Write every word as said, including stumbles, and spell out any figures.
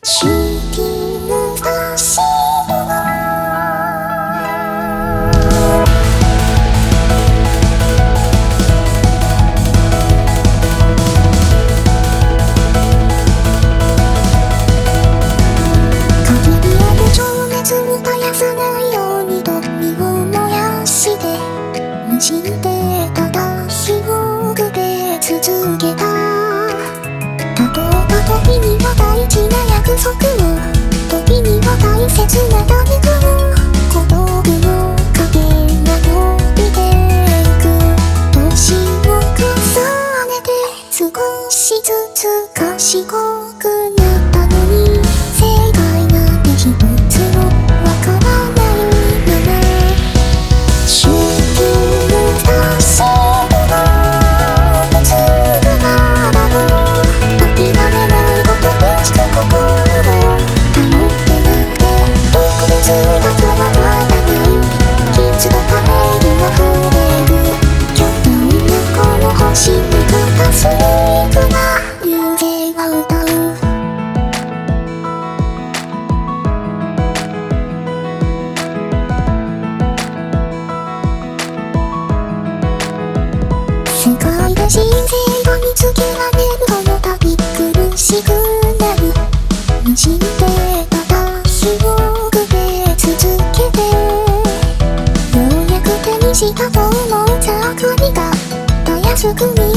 シューティングスターシー死んでただ火をくべ続けた。たとえば時には大事な約束を、時には大切な誰かを、孤独の影が伸びていく。年を重ねて少しずつ賢くなったのに、正解なんて一つもわからないまま。シューティング世界で人生が見つけられるほど旅苦しくなる。にじんでただ火をくべ続けて、ようやく手にしたと思うざかりがたやすく見